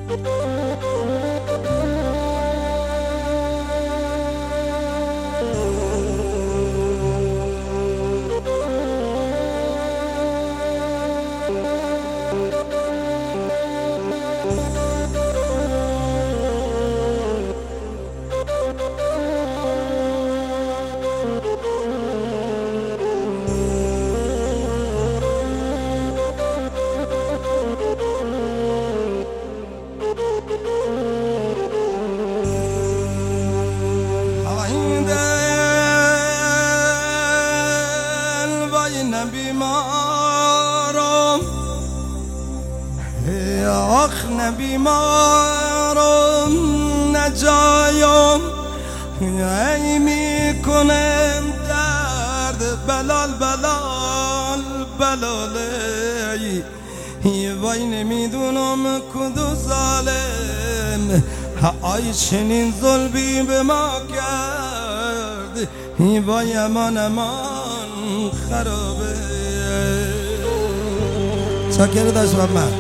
بیمارم آخ نه بیمارم نجایم ای میکنم درد بلال بلال بلالی وای نمیدونم کدو ظالم آی چنین ظلمی به ما کرد وای امان امان خرابه چاکر داشت محمد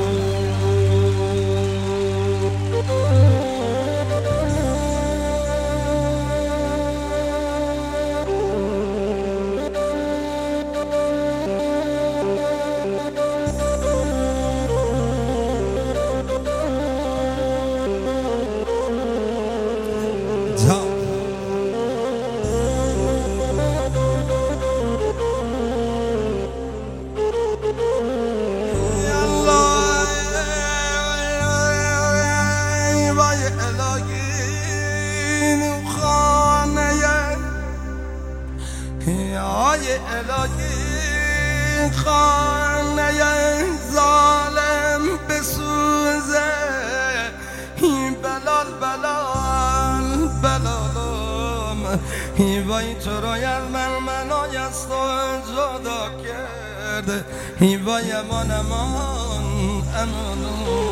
الهی خانه ظالم بسوزه بلال بلال بلالم وای تو را از منای از تو جدا کرده وای امان امان امان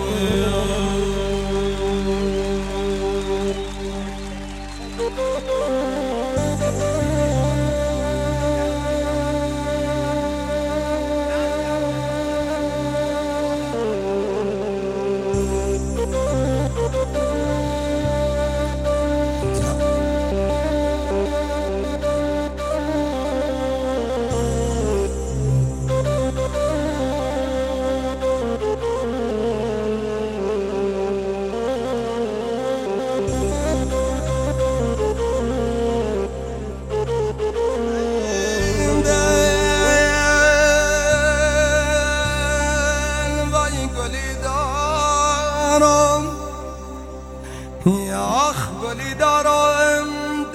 آخ گلی دارم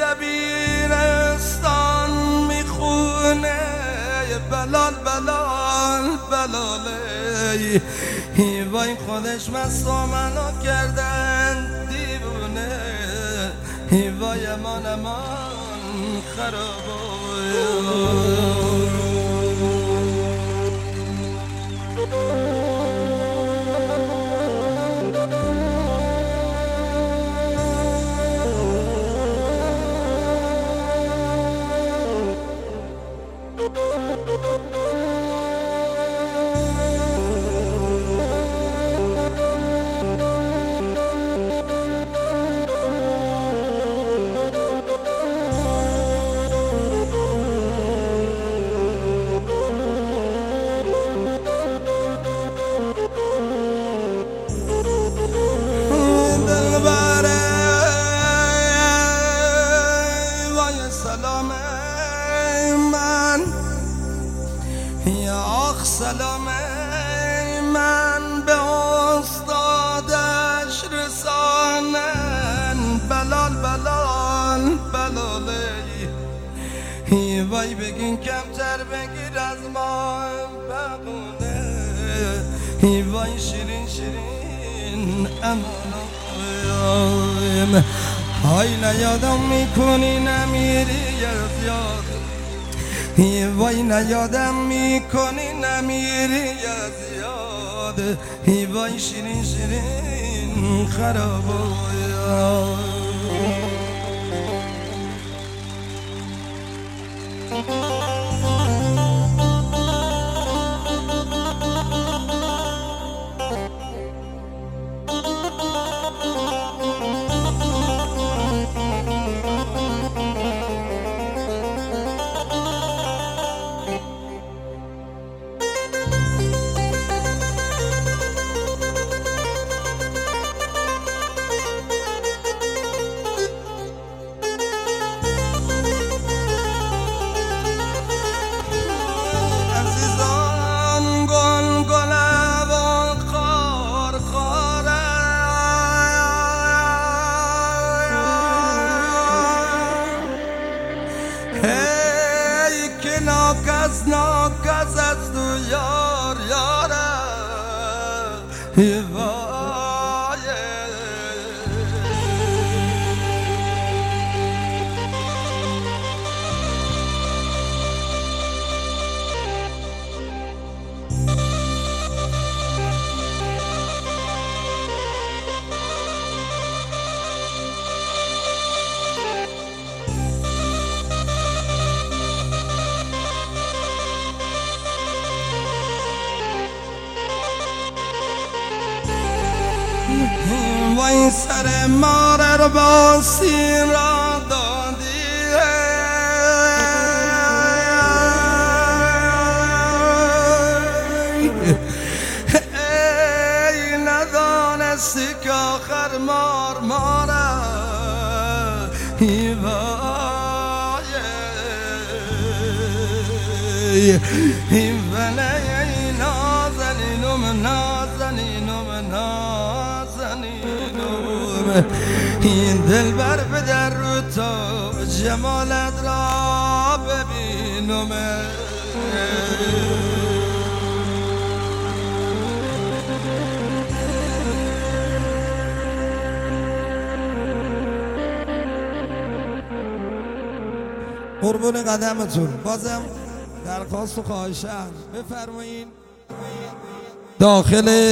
دبیرستان میخونه بلال بلال بلالی وای خودش مستا منو کردن دیوونه وای امان امان خرابه سلام من به استادش رسانن بلال بلال بلالی وای بگین کمتر بگیر از ما بقونه وای شیرین شیرین امانم های نیادم میکنی نمیری از یاد وای نیادم میکنی نمیری از یاد وای شیرین شیرین خرابه وای سر مار رو با سیر را دادی ای ندانستی که آخر مار ماره ای وای ای ولی ای نازنینم نازنینم نازنینم این دلبر به در رو تو جمالت را ببینم قربون قدمتون بازم درخواست و خواهشم بفرمایید داخل